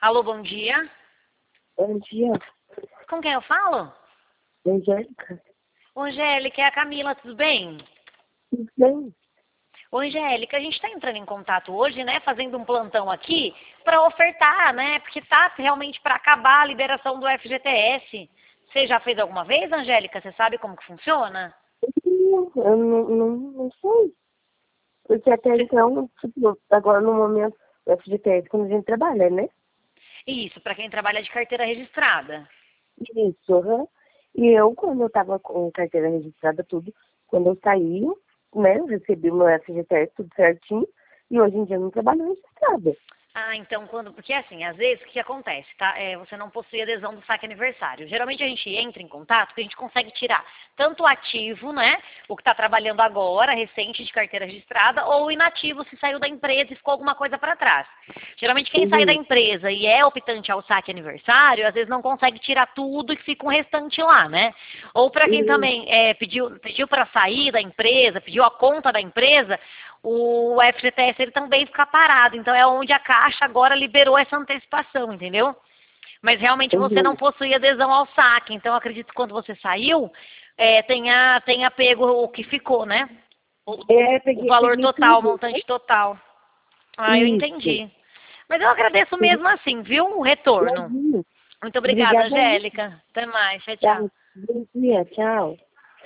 Alô, bom dia. Bom dia, Com quem eu falo? Angélica. Ô, Angélica, é a Camila, tudo bem? Tudo bem? Ô, Angélica, a gente está entrando em contato hoje, né, fazendo um plantão aqui para ofertar, né, porque tá realmente para acabar a liberação do FGTS. Você já fez alguma vez, Angélica? Você sabe como que funciona? Eu não sei. Porque até então, tipo, agora no momento, o FGTS, quando a gente trabalha, né? Isso, para quem trabalha de carteira registrada. Isso, aham. E eu, quando eu tava com carteira registrada, tudo, quando eu saí, né, eu recebi o meu FGTS tudo certinho, e hoje em dia eu não trabalho registrada. Ah, então porque assim, às vezes o que acontece, tá? Você não possui adesão do saque aniversário. Geralmente a gente entra em contato porque a gente consegue tirar tanto o ativo, né? O que está trabalhando agora, recente de carteira registrada, ou o inativo se saiu da empresa e ficou alguma coisa para trás. Geralmente quem sai da Uhum. empresa e é optante ao saque aniversário, às vezes não consegue tirar tudo e fica um restante lá, né? Ou para quem Uhum. também pediu para sair da empresa, pediu a conta da empresa, o FGTS ele também fica parado. Então é onde a Caixa agora liberou essa antecipação, entendeu? Mas realmente você não Uhum. possui adesão ao saque. Então eu acredito que quando você saiu, tenha pego o que ficou, né? O valor Peguei total, o tudo. montante total. Ah, eu Isso. entendi. Mas eu agradeço mesmo assim, viu? O retorno. Imagina. Muito obrigada, Obrigada. Angélica. Até mais. Tchau, Tá. tchau. Bom dia, tchau.